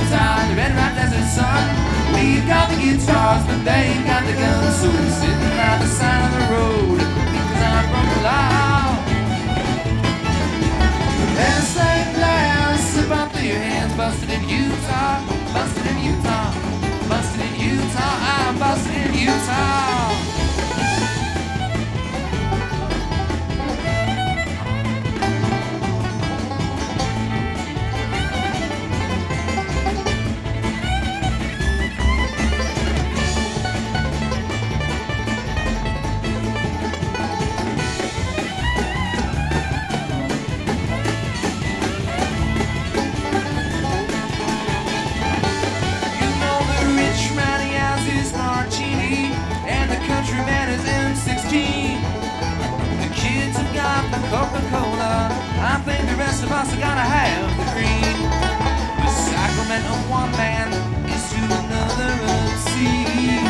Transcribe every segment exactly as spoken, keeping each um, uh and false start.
Utah, the red rock desert sun. We've got the guitars, but they've got the guns. So we're sitting by the side of the road because I'm from the law. Let's say glass, slip up to your hands. Busted in Utah, busted in Utah, busted in Utah. I'm busted in Utah. The kids have got the Coca-Cola. I think the rest of us are gonna have the green. The sacrament of one man is to another obscene.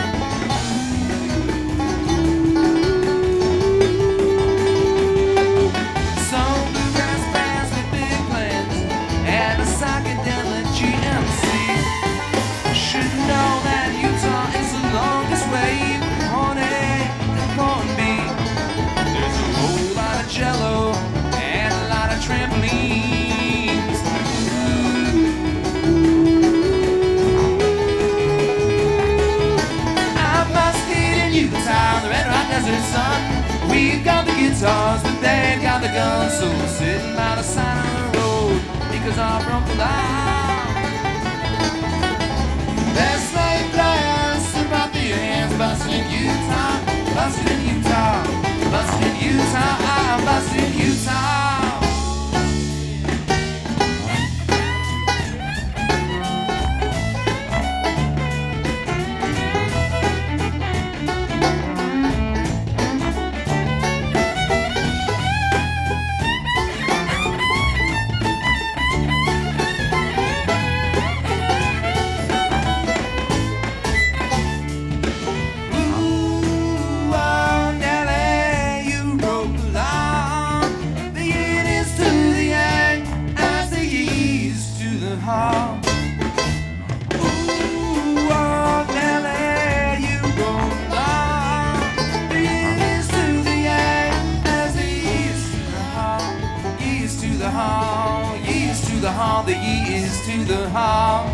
Some bluegrass bands with big plans and a psychedelic G M C should know that Utah is the longest way from Hornet to Corn Beef. There's a whole lot of jello and a lot of trampolines. I'm busted in Utah, the red rock desert sun. We've got the guitars, but they've got the guns. So we're sitting by the side of the road because I broke the law. Let's lay blast about the hands. Busted in Utah, busted in Utah, busted in Utah, I'm busted in Utah. The hall, the years to the hall.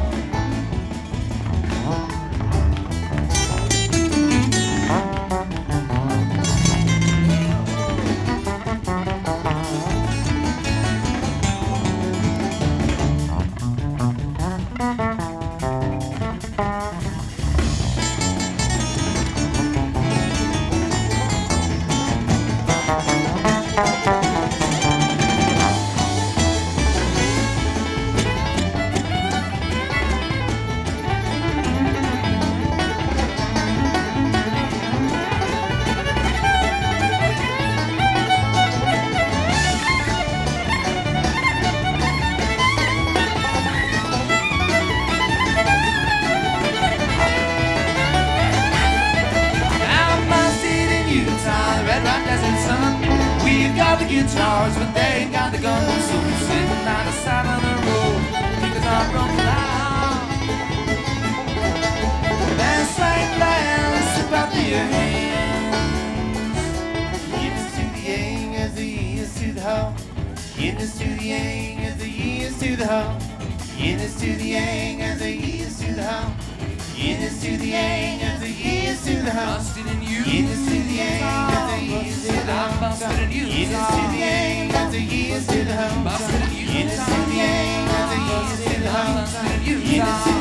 We've got the guitars, but they ain't got the guns. So we're sitting by the side of the road because I'm broken out. Let's like blast about the hands. Years to the yang as the years to the hoe. Years to the yang as the years to the hoe. Years to the yang as the years to the hoe. Years to the yang as the years to the hoe. Busted in you. Years to the yang as the years to the hoe. Busted in you. Years to the yang as the years to the hoe. Busted in you. Years to the yang as the years to the hoe. Busted in you.